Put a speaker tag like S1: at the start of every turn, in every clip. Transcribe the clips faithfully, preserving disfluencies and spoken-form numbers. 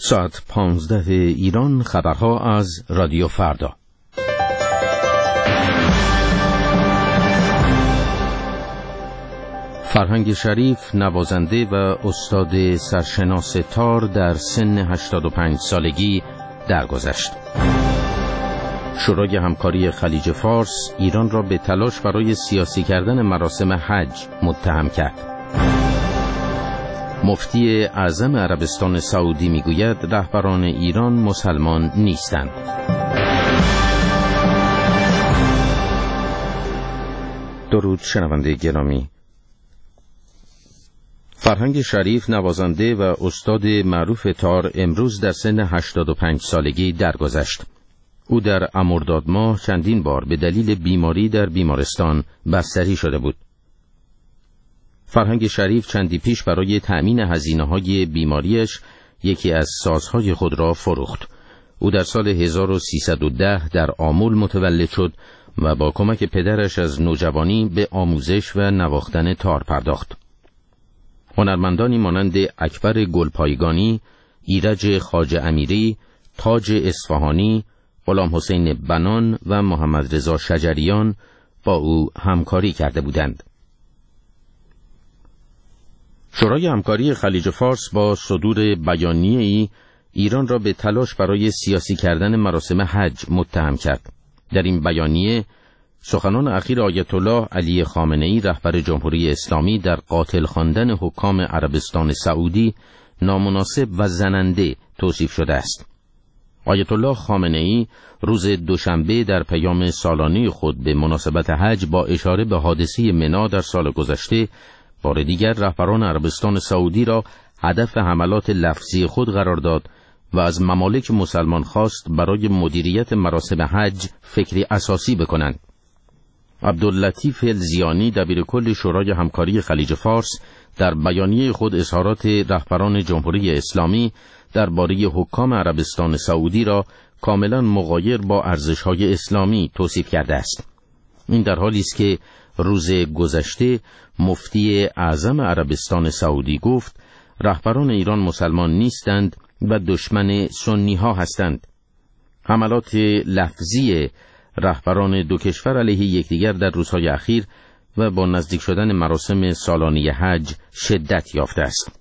S1: ساعت پانزده ایران، خبرها از رادیو فردا. فرهنگ شریف، نوازنده و استاد سرشناس تار، در سن هشتاد و پنج سالگی درگذشت. شورای همکاری خلیج فارس ایران را به تلاش برای سیاسی کردن مراسم حج متهم کرد. مفتی اعظم عربستان سعودی میگوید رهبران ایران مسلمان نیستند. درود شنونده گرامی. فرهنگ شریف، نوازنده و استاد معروف تار، امروز در سن هشتاد و پنج سالگی درگذشت. او در مرداد ماه چندین بار به دلیل بیماری در بیمارستان بستری شده بود. فرهنگ شریف چندی پیش برای تأمین هزینه‌های بیماریش یکی از سازهای خود را فروخت. او در سال هزار و سیصد و ده در آمل متولد شد و با کمک پدرش از نوجوانی به آموزش و نواختن تار پرداخت. هنرمندانی مانند اکبر گلپایگانی، ایرج خواجه امیری، تاج اصفهانی، غلام حسین بنان و محمد رضا شجریان با او همکاری کرده بودند. شورای همکاری خلیج فارس با صدور بیانیه‌ای ایران را به تلاش برای سیاسی کردن مراسم حج متهم کرد. در این بیانیه سخنان اخیر آیت الله علی خامنه‌ای رهبر جمهوری اسلامی در قاتل خواندن حکام عربستان سعودی نامناسب و زننده توصیف شده است. آیت الله خامنه‌ای روز دوشنبه در پیام سالانه خود به مناسبت حج با اشاره به حادثه منی در سال گذشته بار دیگر رهبران عربستان سعودی را هدف حملات لفظی خود قرار داد و از ممالک مسلمان خواست برای مدیریت مراسم حج فکری اساسی بکنند. عبداللطیف الزیانی دبیرکل شورای همکاری خلیج فارس در بیانیه خود اظهارات رهبران جمهوری اسلامی درباره حکام عربستان سعودی را کاملا مغایر با ارزش‌های اسلامی توصیف کرده است. این در حالی است که روز گذشته مفتی اعظم عربستان سعودی گفت رهبران ایران مسلمان نیستند و دشمن سنی ها هستند. حملات لفظی رهبران دو کشور علیه یکدیگر در روزهای اخیر و با نزدیک شدن مراسم سالانه حج شدت یافته است.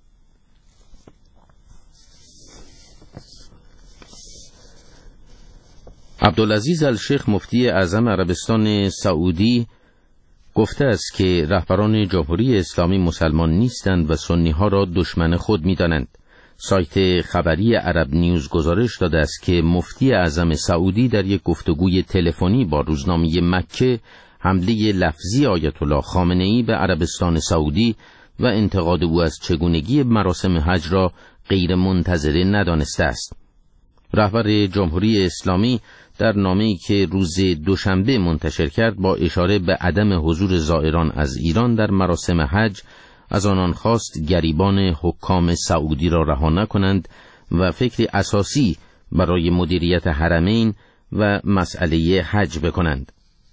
S1: عبدالعزیز الشیخ مفتی اعظم عربستان سعودی گفته است که رهبران جمهوری اسلامی مسلمان نیستند و سنی ها را دشمن خود می دانند. سایت خبری عرب نیوز گزارش داده است که مفتی اعظم سعودی در یک گفتگوی تلفنی با روزنامه مکه حمله لفظی آیت الله خامنه‌ای به عربستان سعودی و انتقاد او از چگونگی مراسم حج را غیر منتظره ندانسته است. رهبر جمهوری اسلامی در نامه‌ای که روز دوشنبه منتشر کرد با اشاره به عدم حضور زائران از ایران در مراسم حج از آنان خواست گریبان حکام سعودی را رها نکنند و فکری اساسی برای مدیریت حرمین و مسئله حج بکنند.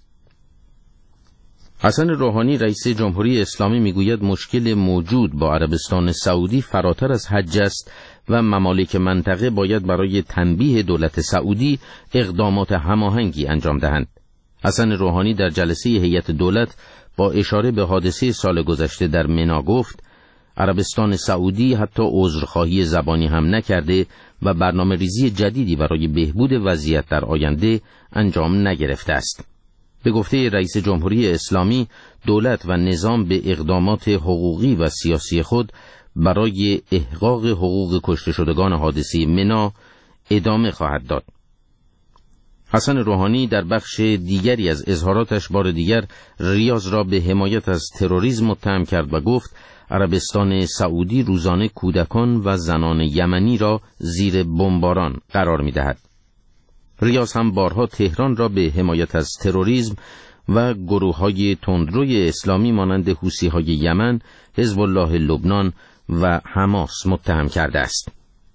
S1: حسن روحانی رئیس جمهوری اسلامی میگوید مشکل موجود با عربستان سعودی فراتر از حج است و ممالک منطقه باید برای تنبیه دولت سعودی اقدامات هماهنگی انجام دهند. حسن روحانی در جلسه هیئت دولت با اشاره به حادثه سال گذشته در منا گفت عربستان سعودی حتی عذرخواهی زبانی هم نکرده و برنامه ریزی جدیدی برای بهبود وضعیت در آینده انجام نگرفته است. به گفته رئیس جمهوری اسلامی دولت و نظام به اقدامات حقوقی و سیاسی خود برای احقاق حقوق کشته شدگان حادثه منا ادامه خواهد داد. حسن روحانی در بخش دیگری از اظهاراتش بار دیگر ریاض را به حمایت از تروریسم متهم کرد و گفت عربستان سعودی روزانه کودکان و زنان یمنی را زیر بمباران قرار می‌دهد. ریاض هم بارها تهران را به حمایت از تروریسم و گروه‌های تندروی اسلامی مانند حوثی‌های یمن، حزب الله لبنان و حماس متهم کرده است.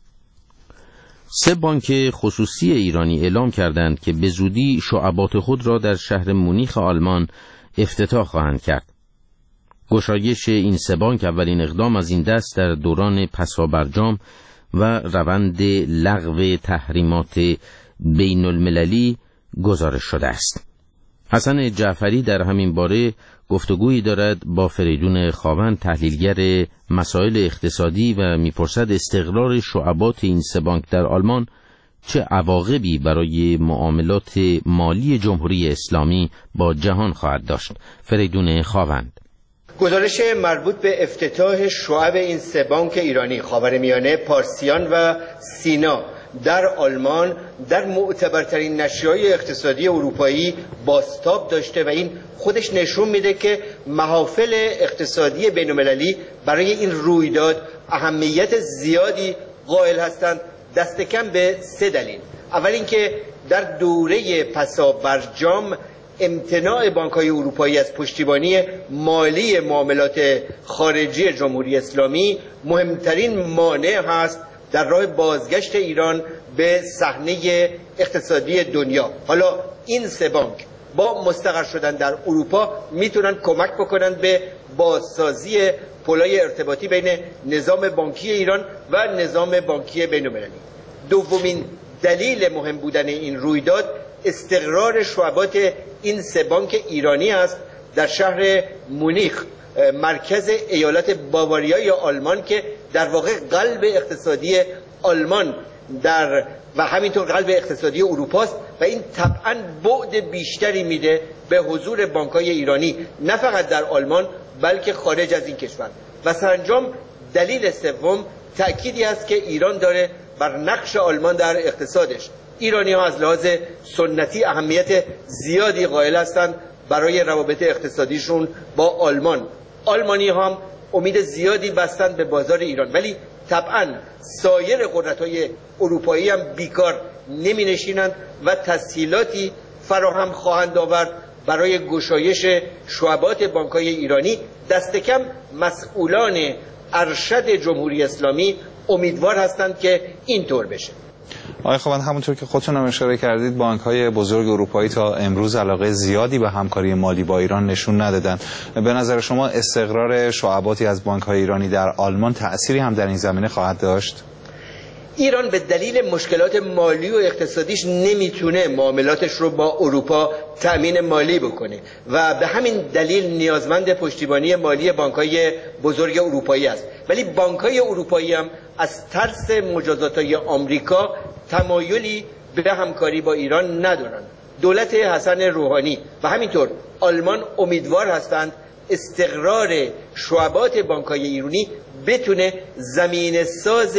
S1: سه بانک خصوصی ایرانی اعلام کردند که به زودی شعبات خود را در شهر مونیخ آلمان افتتاح خواهند کرد. گشایش این سه بانک اولین اقدام از این دست در دوران پسابرجام و روند لغو تحریمات بین المللی گزارش شده است. حسن جعفری در همین باره گفتگویی دارد با فریدون خاوند، تحلیلگر مسائل اقتصادی، و میپرسد استقرار شعبات این سه بانک در آلمان چه عواقبی برای معاملات مالی جمهوری اسلامی با جهان خواهد داشت. فریدون خاوند:
S2: گزارش مربوط به افتتاح شعب این سه بانک ایرانی، خاورمیانه، پارسیان و سینا در آلمان در معتبرترین نشریه‌های اقتصادی اروپایی بازتاب داشته و این خودش نشون میده که محافل اقتصادی بین‌المللی برای این رویداد اهمیت زیادی قائل هستند، دست کم به سه دلیل. اول اینکه در دوره پسا برجام امتناع بانک‌های اروپایی از پشتیبانی مالی معاملات خارجی جمهوری اسلامی مهمترین مانع هست در راه بازگشت ایران به صحنه اقتصادی دنیا. حالا این سه بانک با مستقر شدن در اروپا میتونن کمک بکنن به بازسازی پلای ارتباطی بین نظام بانکی ایران و نظام بانکی بین‌المللی. دومین دلیل مهم بودن این رویداد استقرار شعبات این سه بانک ایرانی است در شهر مونیخ، مرکز ایالت باواریا آلمان که در واقع قلب اقتصادی آلمان در و همینطور قلب اقتصادی اروپا است و این طبعا بعد بیشتری میده به حضور بانک‌های ایرانی نه فقط در آلمان بلکه خارج از این کشور. و سرانجام دلیل سوم تأکیدی است که ایران داره بر نقش آلمان در اقتصادش. ایرانی‌ها از لحاظ سنتی اهمیت زیادی قائل هستند برای روابط اقتصادیشون با آلمان. آلمانی‌ها هم امید زیادی بستند به بازار ایران، ولی طبعا سایر قدرت‌های اروپایی هم بیکار نمی‌نشینند و تسهیلاتی فراهم خواهند آورد برای گشایش شعبات بانک‌های ایرانی. دست کم مسئولان ارشد جمهوری اسلامی امیدوار هستند که اینطور بشه.
S3: آقای خاوند، همونطور که خودتون هم اشاره کردید بانک‌های بزرگ اروپایی تا امروز علاقه زیادی به همکاری مالی با ایران نشون ندادن. به نظر شما استقرار شعباتی از بانک‌های ایرانی در آلمان تأثیری هم در این زمینه خواهد داشت؟
S2: ایران به دلیل مشکلات مالی و اقتصادیش نمیتونه معاملاتش رو با اروپا تأمین مالی بکنه و به همین دلیل نیازمند پشتیبانی مالی بانک‌های بزرگ اروپایی است. ولی بانک‌های اروپایی هم از ترس مجازات‌های آمریکا تمایلی به همکاری با ایران ندارند. دولت حسن روحانی و همینطور آلمان امیدوار هستند استقرار شعبات بانک‌های ایرانی بتونه زمینه ساز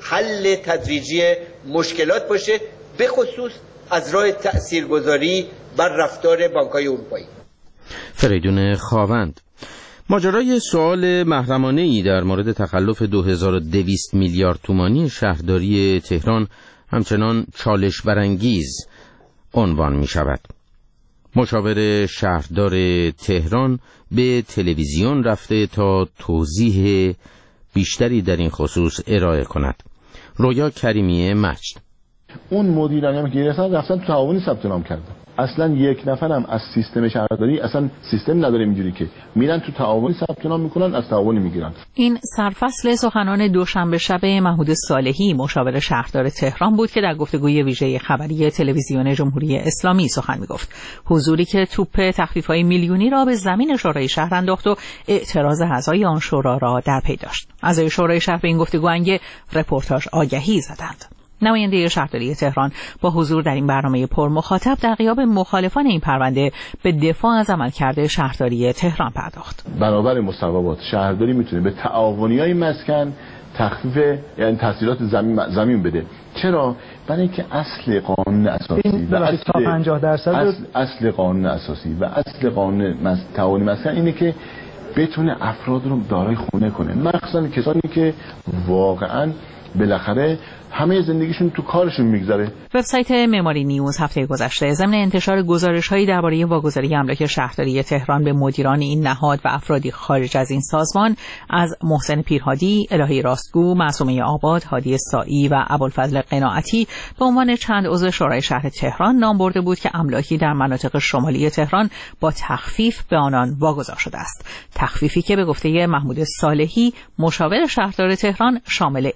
S2: حل تدریجی مشکلات باشه، به خصوص از راه تأثیرگذاری بر رفتار بانک‌های اروپایی.
S1: فریدون خاوند: ماجرای سوال محرمانه‌ای در مورد تخلف دو هزار و دویست میلیارد تومانی شهرداری تهران همچنان چالش برانگیز عنوان می شود. مشاور شهردار تهران به تلویزیون رفته تا توضیح بیشتری در این خصوص ارائه کند. رویا کریمی مجد:
S4: اون مدیرانی هم که گرفتن رفتن تو تعاونی ثبت نام کردن. اصلا یک نفرم از سیستم شهرداری اصلا سیستم نداره اینجوری که میرن تو تعاونی ثبت نام میکنن، از تعاونی میگیرن.
S5: این سرفصل سخنان دوشنبه شب محمود صالحی مشاور شهردار تهران بود که در گفتگوی ویژه خبری تلویزیون جمهوری اسلامی سخن میگفت. حضوری که توپ تخفیف‌های میلیونی را به زمین شورای شهر انداخت و اعتراض اعضای آن شورا را در پی داشت. اعضای شورای شهر به این گفتگو انگه رپورتاژ آگهی زدند. نماینده شهرداری تهران با حضور در این برنامه پر مخاطب در غیاب مخالفان این پرونده به دفاع از عملکرد شهرداری تهران پرداخت.
S4: بنابر مصوبات شهرداری میتونه به تعاونیای مسکن تخفیف یعنی تسهیلات زمین زمین بده. چرا؟ برای اینکه اصل قانون اساسی و اصل
S6: پنجاه درصد
S4: اصل, اصل قانون اساسی و اصل قانون مس... تعاونی مسکن اینه که بتونه افراد رو دارای خونه کنه، مخصوصا کسانی که واقعاً بالاخره همه زندگیشون تو کارشون میگذره.
S5: وبسایت معماری نیوز هفته گذشته ضمن انتشار گزارش‌هایی درباره واگذاری املاک شهرداری تهران به مدیران این نهاد و افرادی خارج از این سازمان از محسن پیرهادی، الهی راستگو، معصومه آباد، هادی سائی و ابوالفضل قناعتی به عنوان چند عضو شورای شهر تهران نام برده بود که املاکی در مناطق شمالی تهران با تخفیف به آنان واگذار شده است. تخفیفی که به گفته محمود صالحی مشاور شهردار تهران شامل این موارد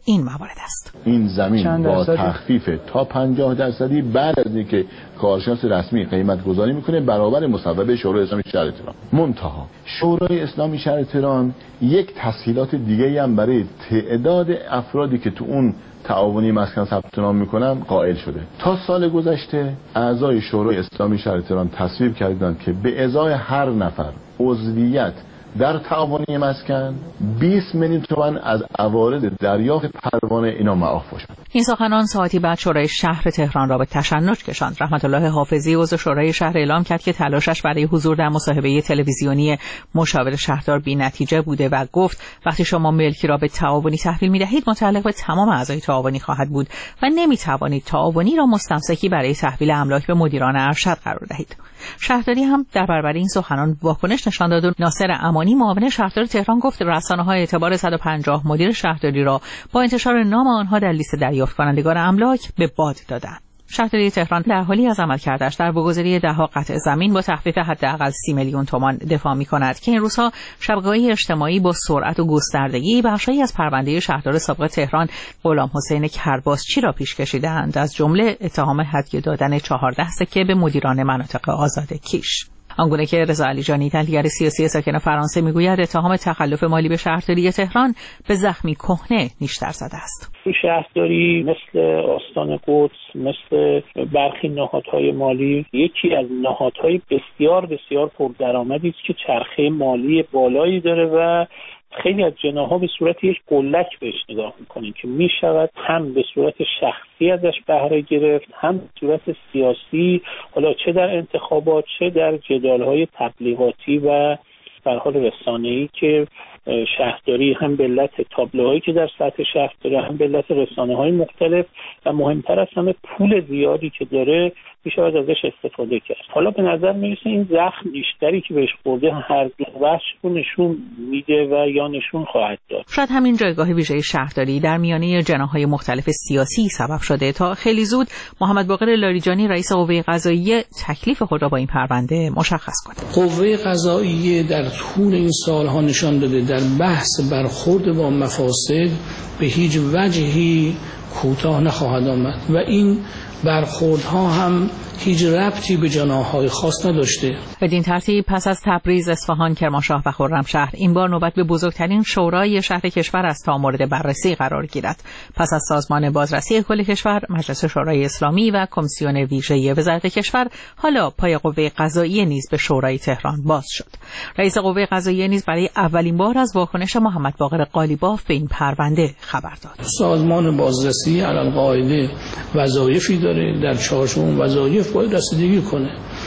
S5: وارد است.
S4: این زمین با تخفیف تا پنجاه درصدی بعد از اینکه کارشناس رسمی قیمت گذاری میکنه برابر مصوبه شورای اسلامی شهر تهران. منتها شورای اسلامی شهر تهران یک تسهیلات دیگه هم برای تعداد افرادی که تو اون تعاونی مسکن ثبت نام میکنن قائل شده. تا سال گذشته اعضای شورای اسلامی شهر تهران تصویب کردند که به ازای هر نفر عضویت در تعاونی مسکن بیست میلیون تومان از عوارض دریافت پروانه اینا معاف باشد.
S5: این سخنان ساعتی بعد شورای شهر تهران را به تشنج کشاند. رحمت الله حافظی عضو شورای شهر اعلام کرد که تلاشش برای حضور در مصاحبه تلویزیونی مشاور شهردار بی‌نتیجه بوده و گفت وقتی شما ملکی را به تعاونی تحویل می‌دهید متعلق به تمام اعضای تعاونی خواهد بود و نمی‌توانید تعاونی را مستمسکی برای تحویل املاک به مدیران ارشد قرار دهید. شهرداری هم در برابر این سخنان واکنش نشان داد و ناصر امانی معاون شهردار تهران گفت رسانه‌ها اعتبار صد و پنجاه مدیر شهرداری را با انتشار نام آنها در لیست دریافت کنندگان املاک به باد دادند. شهرداری تهران در حالی از عمل کردش در واگذاری ده‌ها قطع زمین با تخفیف حداقل سی میلیون تومان دفاع می‌کند که این روزها شبکه‌های اجتماعی با سرعت و گستردگی بخشی از پرونده شهردار سابق تهران غلام حسین کرباسچی را پیش کشیدند، از جمله اتهام هدیه دادن چهارده سکه به مدیران مناطق آزاد کیش. آنگونه که رضا علیجانی تحلیلگر سیاسی ساکن فرانسه میگوید اتهام تخلف مالی به شهرداری تهران به زخمی کهنه نیشتر زده است.
S6: شهرداری مثل آستان قدس، مثل برخی نهادهای مالی یکی از نهادهای بسیار بسیار پردرآمدی است که چرخه مالی بالایی داره و خیلی از جناح‌ها به صورت یک قلک بهش نگاه می‌کنیم که می‌شود هم به صورت شخصی ازش بهره گرفت، هم به صورت سیاسی، حالا چه در انتخابات چه در جدال‌های تبلیغاتی و به حال رسانه‌ای که شهرداری هم به علت تابلوهایی که در سطح شهر داره، هم به علت رسانه‌های مختلف و مهمتر از همه پول زیادی که داره میشود ازش استفاده کرد. حالا به نظر میرسه این زخم بیشتری که بهش خورده هر دو بخش رو نشون میده و یا نشون خواهد داد.
S5: شاید همین جایگاه ویژه شهرداری در میانه جناح‌های مختلف سیاسی سبب شده تا خیلی زود محمد باقر لاریجانی رئیس قوه قضاییه تکلیف خود را با این پرونده مشخص کند.
S7: قوه قضاییه در طول این سالها نشان داده در بحث برخورد با مفاسد به هیچ وجهی کوتاه نخواهد آمد و این برخوردها هم هیچ ربطی به جناح‌های خاص نداشته.
S5: بدین ترتیب پس از تبریز، اصفهان، کرمانشاه و خرمشهر این بار نوبت به بزرگترین شورای شهر کشور است تا مورد بررسی قرار گیرد. پس از سازمان بازرسی کل کشور، مجلس شورای اسلامی و کمیسیون ویژه وزارت کشور، حالا پای قوه قضاییه نیز به شورای تهران باز شد. رئیس قوه قضاییه نیز برای اولین بار از واکنش محمد باقر قالیباف به این پرونده خبر داد.
S7: سازمان بازرسی علالقاعده وظایفی داره، در چارچوب وظایف باید رسیدگی کنه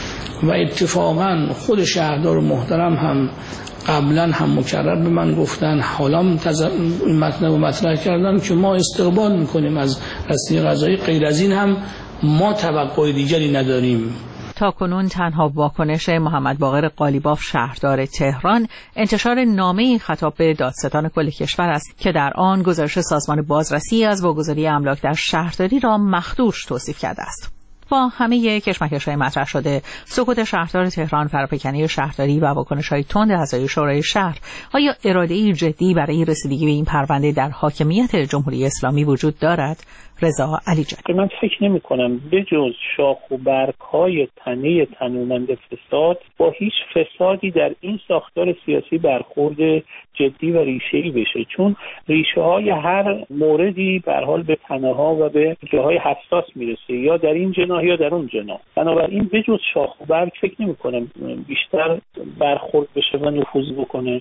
S7: و اتفاقا خود شهردار محترم هم قبلا هم مکرر به من گفتن، حالا این مطلب رو مطرح کردن که ما استقبال میکنیم از رسیدگی قضایی، غیر از این هم ما توقع دیگری نداریم.
S5: تا کنون تنها واکنش محمد باقر قالیباف شهردار تهران انتشار نامه‌ای خطاب به دادستان کل کشور است که در آن گزارش سازمان بازرسی از واگذاری املاک در شهرداری را مخدوش توصیف کرده است. با همه کشمکش‌های مطرح شده، سکوت شهردار تهران، فراپکنی شهرداری و واکنش‌های تند اعضای شورای شهر، آیا اراده‌ای جدی برای رسیدگی به این پرونده در حاکمیت جمهوری اسلامی وجود دارد؟ رضا علیجانی:
S6: من فکر نمی کنم به جز شاخ و برگ‌های تنه تنومند فساد با هیچ فسادی در این ساختار سیاسی برخورد جدی و ریشه‌ای بشه، چون ریشه‌های هر موردی به هر حال به تنه‌ها و به جاهای حساس میرسه، یا در این جناح یا در اون جناح. بنابراین به جز شاخ و برگ فکر نمی کنم بیشتر برخورد بشه و نفوذ بکنه.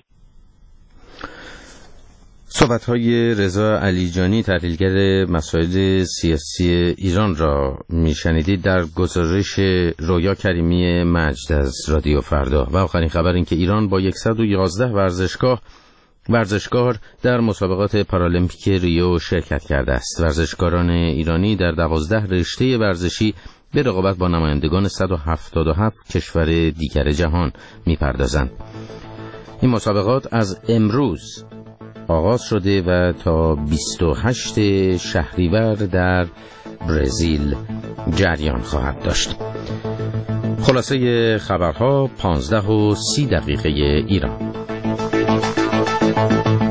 S1: صحبت‌های رضا علیجانی، تحلیلگر مسائل سیاسی ایران را میشنیدید در گزارش رویا کریمی مجد از رادیو فردا. و آخرین خبر این که ایران با صد و یازده ورزشگاه ورزشکار در مسابقات پارالمپیک ریو شرکت کرده است. ورزشکاران ایرانی در دوازده رشته ورزشی به رقابت با نمایندگان صد و هفتاد و هفت کشور دیگر جهان می‌پردازند. این مسابقات از امروز آغاز شده و تا بیست و هشتم شهریور در برزیل جریان خواهد داشت. خلاصه خبرها پانزده و سی دقیقه ایران.